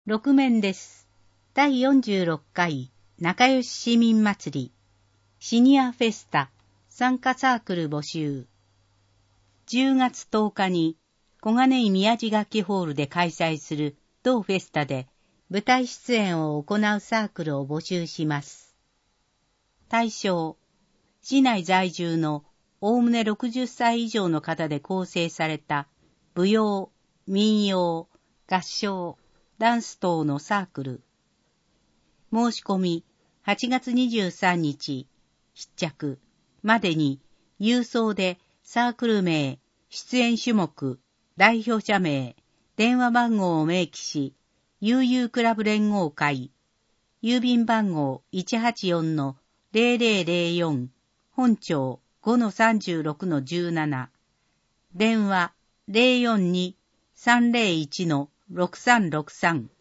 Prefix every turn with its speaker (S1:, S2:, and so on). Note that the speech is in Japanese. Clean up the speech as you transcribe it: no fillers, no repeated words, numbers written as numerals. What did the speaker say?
S1: 6面です。第46回仲良し市民祭りシニアフェスタ参加サークル募集。10月10日に小金井宮地楽器ホールで開催する同フェスタで舞台出演を行うサークルを募集します。対象、市内在住のおおむね60歳以上の方で構成された舞踊、民謡、合唱、ダンス等のサークル。申し込み8月23日必着までに郵送でサークル名、出演種目、代表者名、電話番号を明記し、悠々クラブ連合会、郵便番号 184-0004 本町 5-36-17 電話 042-301-6363